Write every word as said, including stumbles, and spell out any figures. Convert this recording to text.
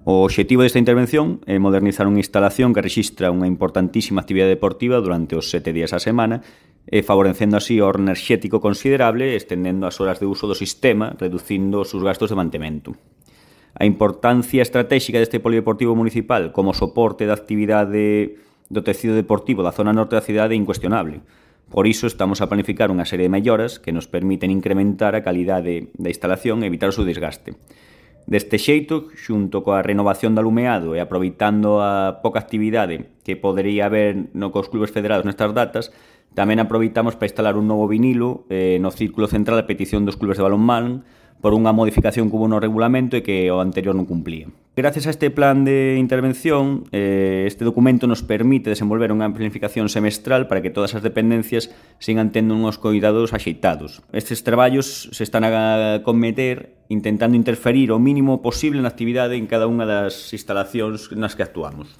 O obxectivo desta intervención é modernizar unha instalación que rexistra unha importantísima actividade deportiva durante os sete días á semana e favorecendo así o ahorro enerxético considerable, estendendo as horas de uso do sistema, reducindo os seus gastos de mantemento. A importancia estratéxica deste polideportivo municipal como soporte da actividade do tecido deportivo da zona norte da cidade é incuestionable. Por iso estamos a planificar unha serie de melloras que nos permiten incrementar a calidade da instalación e evitar o seu desgaste. Deste xeito, xunto coa renovación do alumeado e aproveitando a pouca actividade que podería haber no cos clubes federados nestas datas, tamén aproveitamos para instalar un novo vinilo eh, no círculo central a petición dos clubes de balonmán por unha modificación que hubo no regulamento e que o anterior non cumplía. Gracias a este plan de intervención, eh, este documento nos permite desenvolver unha planificación semestral para que todas as dependencias sigan tendo uns cuidados axeitados. Estes traballos se están a cometer intentando interferir o mínimo posible na actividade en cada unha das instalacións nas que actuamos.